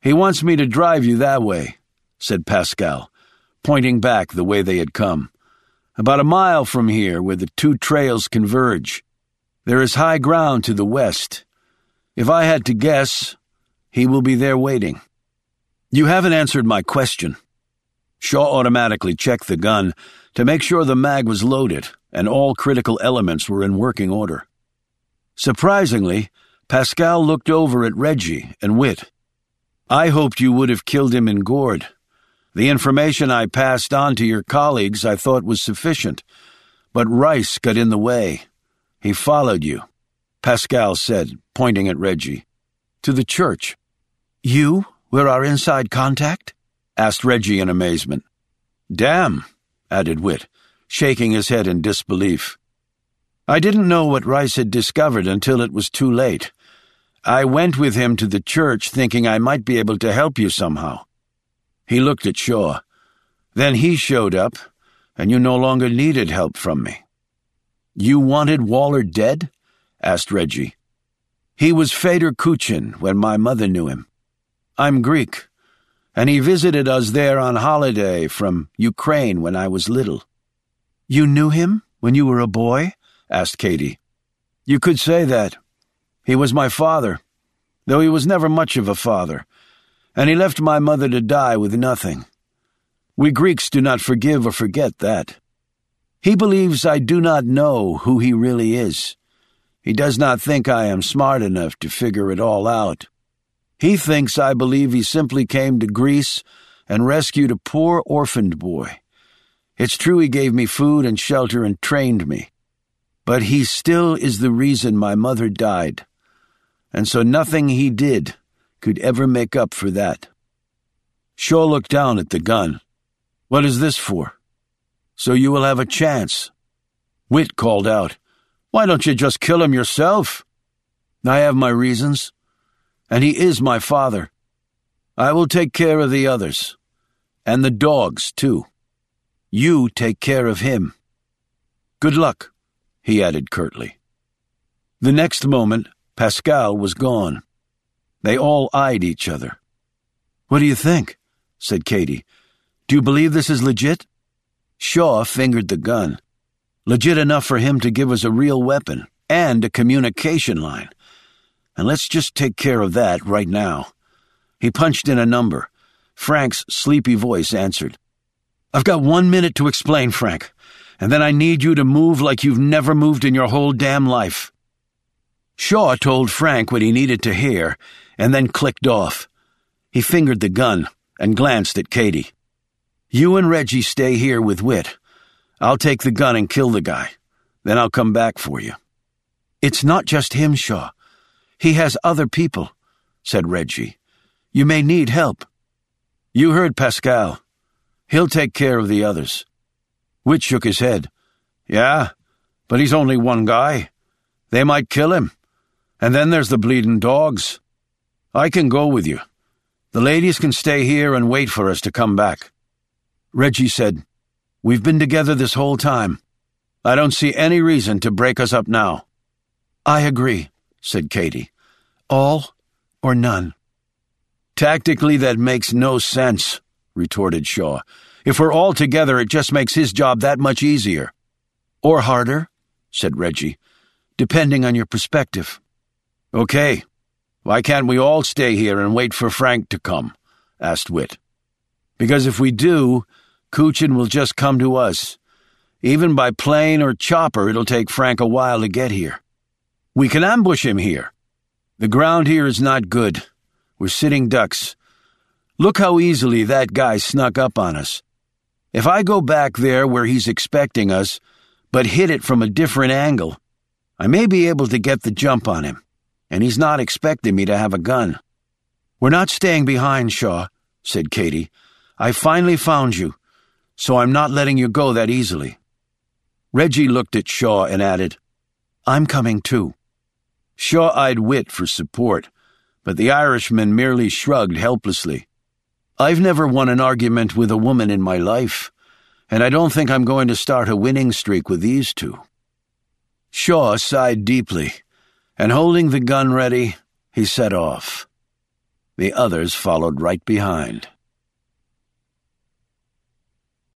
"He wants me to drive you that way," said Pascal, pointing back the way they had come. "About a mile from here, where the two trails converge. There is high ground to the west. If I had to guess, he will be there waiting." "You haven't answered my question." Shaw automatically checked the gun to make sure the mag was loaded and all critical elements were in working order. Surprisingly, Pascal looked over at Reggie and Whit. "I hoped you would have killed him in Gourd. The information I passed on to your colleagues I thought was sufficient, but Rice got in the way. He followed you," Pascal said, pointing at Reggie. "To the church." "You were our inside contact?" asked Reggie in amazement. "Damn," added Whit, shaking his head in disbelief. "I didn't know what Rice had discovered until it was too late. I went with him to the church thinking I might be able to help you somehow." He looked at Shaw. "Then he showed up, and you no longer needed help from me." "You wanted Waller dead?" asked Reggie. "He was Fedor Kuchin when my mother knew him. I'm Greek, and he visited us there on holiday from Ukraine when I was little." "You knew him when you were a boy?" asked Katie. "You could say that. He was my father, though he was never much of a father, and he left my mother to die with nothing. We Greeks do not forgive or forget that. He believes I do not know who he really is. He does not think I am smart enough to figure it all out. He thinks I believe he simply came to Greece and rescued a poor orphaned boy. It's true he gave me food and shelter and trained me, but he still is the reason my mother died, and so nothing he did could ever make up for that." Shaw looked down at the gun. "What is this for?" "So you will have a chance." Whit called out, "Why don't you just kill him yourself?" "I have my reasons, and he is my father. I will take care of the others, and the dogs, too. You take care of him. Good luck," he added curtly. The next moment, Pascal was gone. They all eyed each other. "What do you think?" said Katie. "Do you believe this is legit?" Shaw fingered the gun. "Legit enough for him to give us a real weapon and a communication line. And let's just take care of that right now." He punched in a number. Frank's sleepy voice answered. "I've got 1 minute to explain, Frank, and then I need you to move like you've never moved in your whole damn life." Shaw told Frank what he needed to hear, and then clicked off. He fingered the gun and glanced at Katie. "You and Reggie stay here with Whit. I'll take the gun and kill the guy. Then I'll come back for you." "It's not just him, Shaw. He has other people," said Reggie. "You may need help." "You heard Pascal. He'll take care of the others." Whit shook his head. "Yeah, but he's only one guy. They might kill him. And then there's the bleeding dogs. I can go with you. The ladies can stay here and wait for us to come back." Reggie said, "We've been together this whole time. I don't see any reason to break us up now." "I agree," said Katie. "All or none." "Tactically, that makes no sense," retorted Shaw. "If we're all together, it just makes his job that much easier." "Or harder," said Reggie, "depending on your perspective." "Okay. Why can't we all stay here and wait for Frank to come?" asked Whit. "Because if we do, Kuchin will just come to us. Even by plane or chopper, it'll take Frank a while to get here. We can ambush him here. The ground here is not good. We're sitting ducks. Look how easily that guy snuck up on us. If I go back there where he's expecting us, but hit it from a different angle, I may be able to get the jump on him, and he's not expecting me to have a gun." "We're not staying behind, Shaw," said Katie. "I finally found you, so I'm not letting you go that easily." Reggie looked at Shaw and added, "I'm coming too." Shaw eyed Whit for support, but the Irishman merely shrugged helplessly. "I've never won an argument with a woman in my life, and I don't think I'm going to start a winning streak with these two." Shaw sighed deeply, and holding the gun ready, he set off. The others followed right behind.